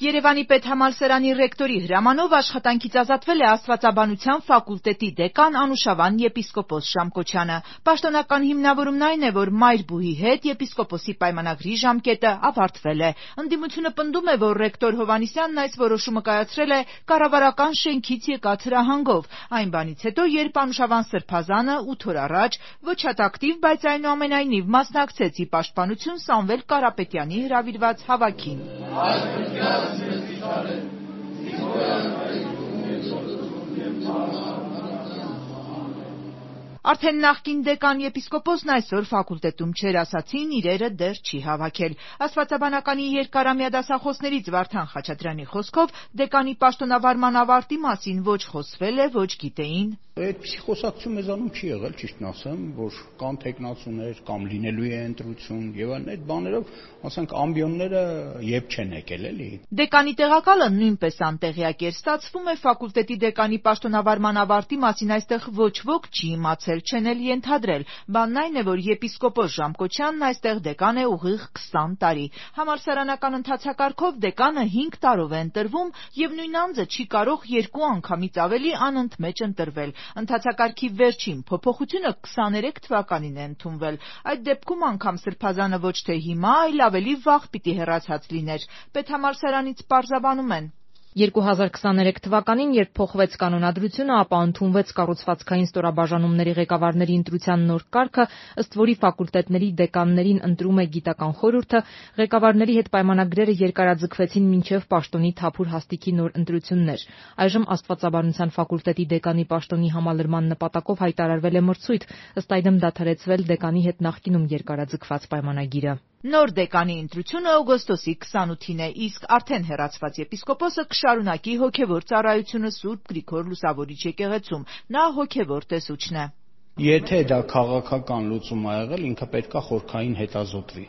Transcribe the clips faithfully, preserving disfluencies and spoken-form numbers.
Երևանի պետհամալսարանի ռեկտորի հրամանով աշխատանքից ազատվել է Աստվածաբանության ֆակուլտետի դեկան Անուշավան եպիսկոպոս Ժամկոչյանը։ Պաշտոնական հիմնավորումն այն է, որ մայր-բուհի հետ եպիսկոպոսի պայմանագրի ժամկետը ավարտվել է։ Ընդդիմությունը պնդում է, որ ռեկտոր Հովհաննիսյանն այս որոշումը կայացրել է կառավարական շենքից եկած հրահանգով, այն բանից հետո, երբ Անուշավան սրբազանը ութ օր առաջ ոչ հատակտիվ, բայց այնուամենայնիվ մասնակցեց ի պաշտպանություն Սամվել Կարապետյանի հրավիրված հավաքին։ Արդեն նախկին դեկան եպիսկոպոսն այսօր ֆակուլտետում չէր, ասացին, իրերը դեռ չի հավաքել։ Աստվածաբանականի երկարամյա դասախոսներից Վարդան Խաչատրյանի խոսքով դեկանի պաշտոնավարման ավարտի մասին ոչ խոսվել է, ոչ գիտեին։ Այդպիսի խոսակցություն մեզանում չի եղել, ճիշտն ասեմ, որ կան թեկնածուներ, կամ լինելու է ընտրություն եւ այլն, այդ բաներով, ասենք, ամբիոնները երբ չեն եկել, էլի։ Դեկանի տեղակալը նույնպես անտեղյակ էր, ստացվում է ֆակուլտետի դեկանի պաշտոնավարման ավարտի մասին այստեղ ոչ ոք չի իմացել, չեն էլ ենթադրել։ Բանն այն է, որ եպիսկոպոս Ժամկոչյանն այստեղ դեկան է ուղիղ քսան տարի։ Համալսարանական ընթացակարգով դեկանը հինգ տարով է ընտրվում եւ նույն անձը չի կարող երկու անգամից ավելի անընդմեջ ընտրվել։ Ընթացակարգի վերջին փոփոխությունը քսաներեք թվականին է ընդունվել։ Այդ դեպքում անգամ սրբազանը ոչ թե հիմա, այլ ավելի վաղ պիտի հեռացած լիներ։ Պետհամալսարանից պարզաբանում են. երկու հազար քսաներեք թվականին, երբ փոխվեց կանոնադրությունը, ապա ընդունվեց կառուցվածքային ստորաբաժանումների ղեկավարների ընտրության նոր կարգը, ըստ որի ֆակուլտետների դեկաններին ընտրում է գիտական խորհուրդը, ղեկավարների հետ պայմանագրերը երկարաձգվեցին մինչև պաշտոնի թափուր հաստիքի նոր ընտրություններ։ Այժմ Աստվածաբանության ֆակուլտետի դեկանի պաշտոնի համալրման նպատակով հայտարարվել է մրցույթ, ըստ այդմ դադարեցվել դեկանի հետ նախկինում երկարաձգված պայմանագիրը։ Նոր դեկանի ընտրությունը օգոստոսի քսանութին է, իսկ արդեն հեռացված եպիսկոպոսը կշարունակի հոգևոր ծառայությունը Սուրբ Գրիգոր Լուսավորիչ եկեղեցում։ Նա հոգևոր տեսուչն է։ Եթե դա քաղաքական լուծում ա եղել, ինքը պետքա խորքային հետազոտվի,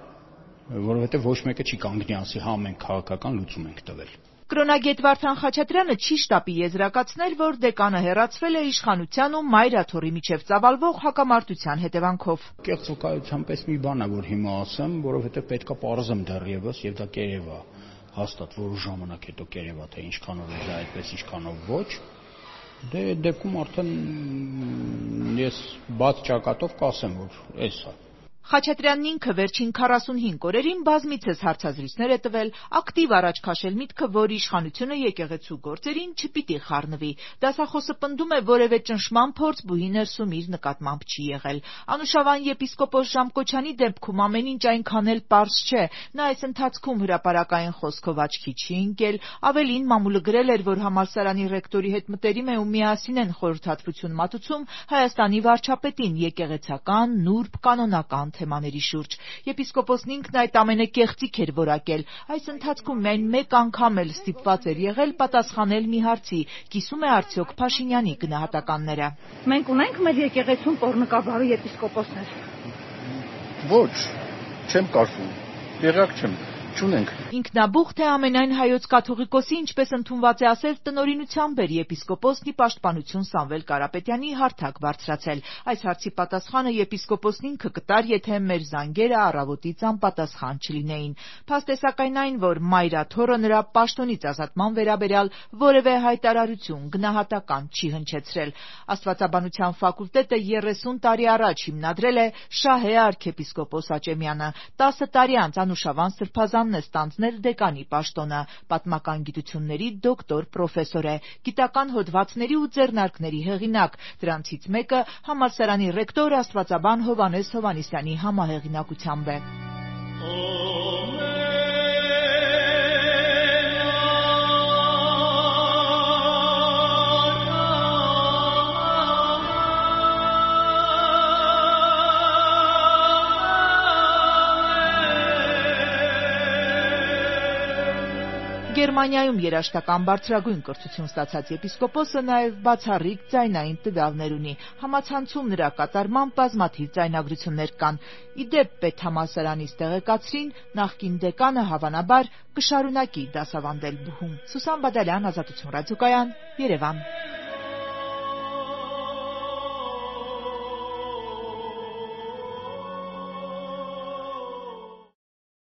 որովհետև ոչ մեկը չի կանգնի ասի, հա մենք քաղաքական լուծում ենք տվել։ Կրոնագետ Վարդան Խաչատրյանը չի շտապի եզրակացնել, որ դեկանը հեռացվել է իշխանության ու Մայր Աթոռի միջև ծավալվող հակամարտության հետևանքով։ Կեղծ վկայության պես մի բան է, որ հիմա ասեմ, որովհետև պետքա պարզեմ դեռևս, եւ դա կերև է, հաստատ որոշ ժամանակ հետո կերև է, թե ինչքանով է դա այդպես, ինչքանով ոչ։ Դե այդ դեպքում արդեն ես բաց ճակատով կասեմ, որ էս է։ Խաչատրյանն ինքը վերջին քառասունհինգ օրերին բազմիցս հարցազրույցներ է տվել, ակտիվ առաջ քաշել միտքը, որ իշխանությունը եկեղեցու գործերին չպիտի խառնվի։ Դասախոսը պնդում է, որևէ ճնշման փորձ բուհի ներսում իր նկատմամբ չի եղել։ Անուշավան եպիսկոպոս Ժամկոչյանի դեպքում ամեն ինչ այնքան էլ պարզ չէ։ Նա այս ընթացքում հրապարակային խոսքով աչքի չի ընկել, ավելին մամուլը գրել էր, որ համալսարանի ռեկտորի հետ մտերիմ է ու միասին են խորհրդատվություն մատուցում Հայաստանի վարչապետին եկեղեցական, նուրբ, կանոնական թեմաների շուրջ։ Եպիսկոպոսն ինքն այդ ամենը կեղծիք էր որակել։ Այս ընթացքում միայն մեկ անգամ էլ ստիպված էր եղել պատասխանել մի հարցի՝ կիսում է արդյոք Փաշինյանի գնահատականները։ Մենք ունենք մեր եկեղեցում պոռնկաբարու եպիսկոպոսներ։ Ոչ, չեմ կարծում։ Տեղյակ չեմ։ Չունենք։ Ինքնաբուխ թե ամենայն հայոց կաթողիկոսի, ինչպես ընդունված է ասել, տնօրինությամբ էր եպիսկոպոսն ի պաշտպանություն Սամվել Կարապետյանի հարթակ բարձրացել։ Այս հարցի պատասխանը եպիսկոպոսն ինքը կտար, եթե մեր զանգերը առավոտից անպատասխան չլինեին։ Փաստ է սակայն այն, որ Մայր Աթոռը նրա պաշտոնից ազատման վերաբերյալ որևէ հայտարարություն, գնահատական չի հնչեցրել։ Աստվածաբանության ֆակուլտետը երեսուն տարի առաջ հիմնադրել է Շահե արքեպիսկոպոս Աճեմյանը։ տասը տարի անց Անուշավան սրբազան է ստանձնել դեկանի պաշտոնը, պատմական գիտությունների դոկտոր պրոֆեսոր է, գիտական հոդվածների ու ձեռնարկների հեղինակ, դրանցից մեկը համալսարանի ռեկտոր աստվածաբան Հովհաննես Հովհաննիսյանի համահեղինակությամբ է։ Գերմանիայում երաժշտական բարձրագույն կրթություն ստացած եպիսկոպոսը նաև բացառիկ ձայնային տվյալներ ունի։ Համացանցում նրա կատարմամբ բազմաթիվ ձայնագրություններ կան։ Ի դեպ, պետհամալսարանից տեղեկացրին, նախկին դեկանը հավանաբար կշարունակի դասավանդել բուհում։ Սուսան Բադալյան, Ազատություն ռադիոկայան, Երևան։